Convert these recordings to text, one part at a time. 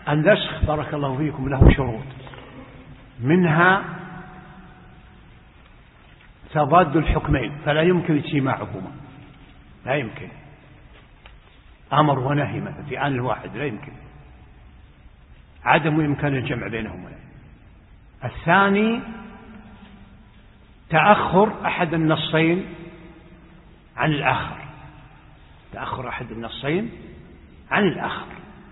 النسخ بارك الله فيكم له شروط، منها تضاد الحكمين فلا يمكن اجتماعهما، لا يمكن، أمر ونهي مثلا في آن واحد لا يمكن، عدم إمكان الجمع بينهما. الثاني تأخر أحد النصين عن الآخر، تأخر أحد النصين عن الآخر.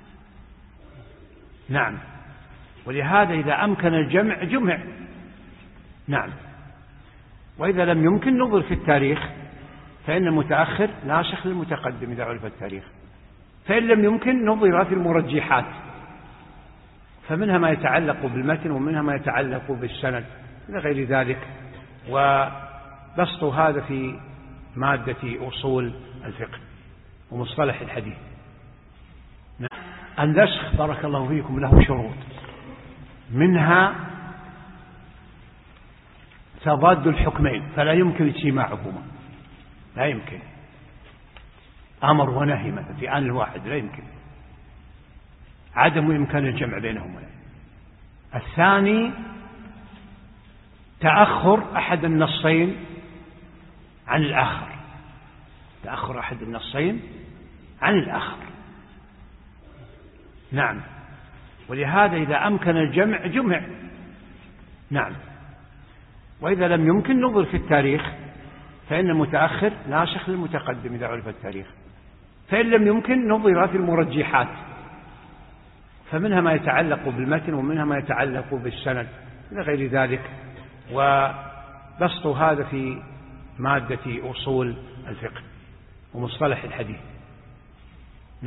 نعم، ولهذا إذا أمكن الجمع جمع. نعم، وإذا لم يمكن نظر في التاريخ، فإن المتأخر ناسخ للمتقدم إذا عرف التاريخ، فإن لم يمكن نظر في المرجحات، فمنها ما يتعلق بالمتن ومنها ما يتعلق بالسند إلى غير ذلك، وبسط هذا في مادة أصول الفقه ومصطلح الحديث. النسخ بارك الله فيكم له شروط، منها تضاد الحكمين فلا يمكن اجتماعهما، لا يمكن، أمر ونهي مثلا في آن واحد لا يمكن، عدم إمكان الجمع بينهما. الثاني تأخر أحد النصين عن الآخر، تأخر أحد النصين عن الآخر. نعم، ولهذا إذا أمكن الجمع جمع. نعم، وإذا لم يمكن نظر في التاريخ، فإن المتأخر ناسخ للمتقدم إذا عرف التاريخ، فإن لم يمكن نظر في المرجحات، فمنها ما يتعلق بالمتن ومنها ما يتعلق بالسند إلى غير ذلك، وبسط هذا في مادة أصول الفقه ومصطلح الحديث.